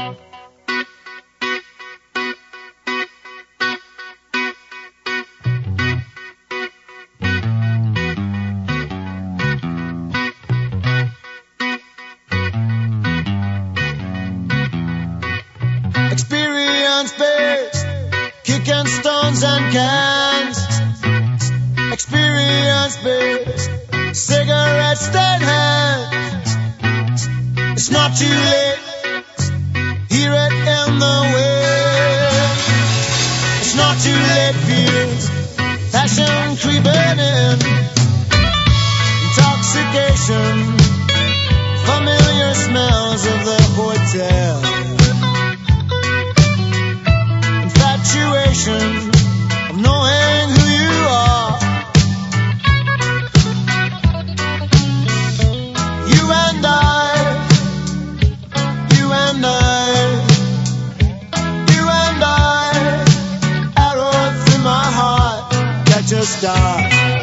Experience-based, kicking stones and cans. Experience-based, cigarette-stained hands. It's not too late, hear it in the wind. It's not too late, fears, passion creeping in. Intoxication, familiar smells of the hotel. Infatuation of knowing who you are. You and I, you and I, you and I, arrow through my heart, catch a star.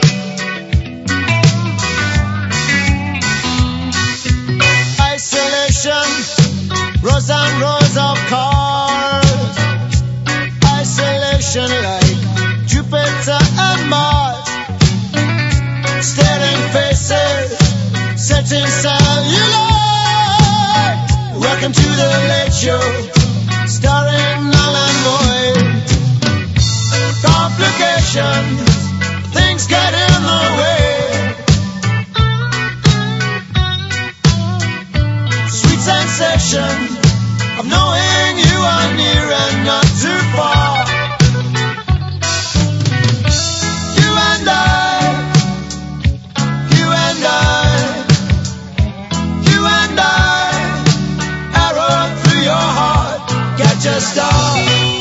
Isolation, rows and rows of cars. Isolation like Jupiter and Mars. Staring faces, setting celluloid. Welcome to the Late Show, starring null and void. Complications, things get in the way. Sweet sensation of knowing you are near and not too far. You and I, you and I, you and I, arrow through your heart, catch a star.